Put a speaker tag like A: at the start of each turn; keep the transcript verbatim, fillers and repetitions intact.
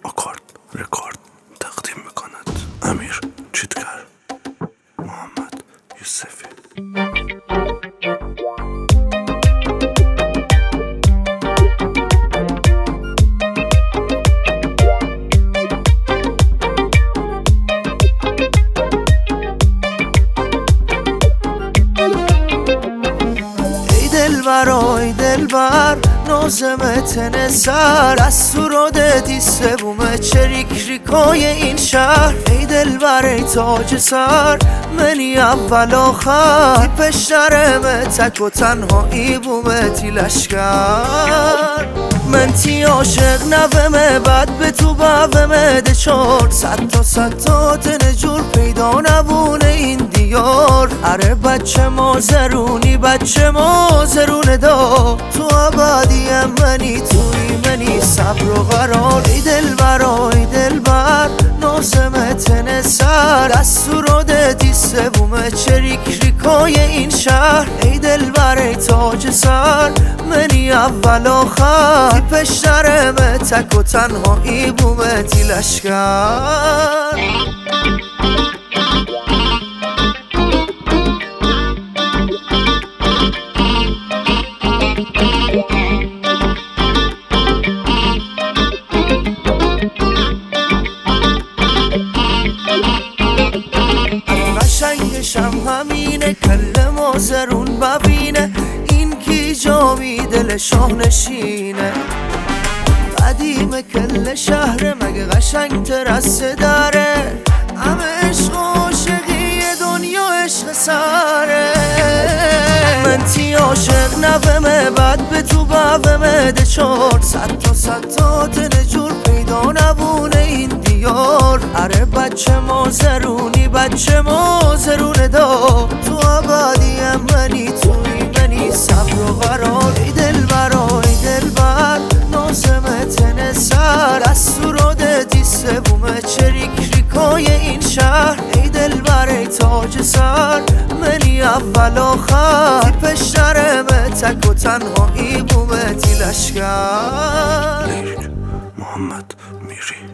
A: آکارد رکورد تقدیم میکند امیر چیتگر، محمد یوسفی.
B: برای دلبر نازمت نسر دستو رو دادی سبومه چریک ریکای این شهر. ای دلبر ای تاج سر منی اول آخر تی پشترمه تک و تنها ای بومه تی لشکر. من تی عاشق نومه بعد به تو بومه ده چار صد تا صد تا تنجور پیدا نبونه این دیار. اره بچه ما زرونی بچه ما زرونه دا تو عبادی منی توی منی صبر و قرار. ای دلبر ای دلبر نازمت نسر دستو رو دادی سبومه چریک ریکای این شهر. ای دلبر ای تاج سر منی اول آخر تی پشترمه تک و تنها ای بومه تی لشکر. قشنگشم همینه کل مازرون ببینه این کی جامی دل شاه نشینه. قدیم کل شهر مگه قشنگ ترسه داره همه عشق و عاشقی دنیا عشق سره. من تی عاشق نومه بعد به تو بومه ده چار صد تا صد تا تنجور پیدا نبونه این دیار. اره بچه ما زرونی بچه ما زرونه دا تو عبادی منی توی منی صبر و قرار. ای دلبر ای دلبر نازمت نسر دستو رو دادی سبومه چریک ریکای این شهر. ای دلبر ای تاج سر منی اول آخر تی پشترمه تک و تنها ای بومه تی لشکر.
A: محمد میری.